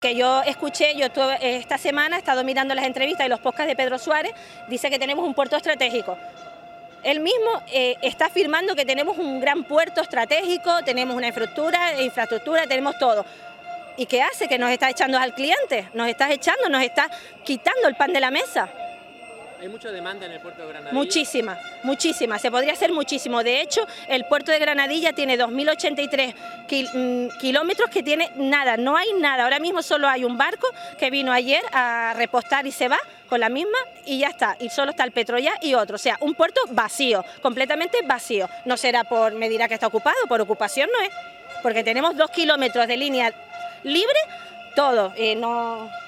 Que yo escuché, esta semana he estado mirando las entrevistas y los podcasts de Pedro Suárez, dice que tenemos un puerto estratégico. Él mismo está afirmando que tenemos un gran puerto estratégico, tenemos una infraestructura, tenemos todo. ¿Y qué hace? Que nos está echando al cliente, nos está quitando el pan de la mesa. ¿Hay mucha demanda en el puerto de Granadilla? Muchísima, muchísima, se podría hacer muchísimo. De hecho, el puerto de Granadilla tiene 2.083 kilómetros que tiene nada, no hay nada. Ahora mismo solo hay un barco que vino ayer a repostar y se va con la misma y ya está. Y solo está el Petroya y otro. O sea, un puerto vacío, completamente vacío. No será me dirá que está ocupado, por ocupación no es. Porque tenemos 2 kilómetros de línea libre, todo. No...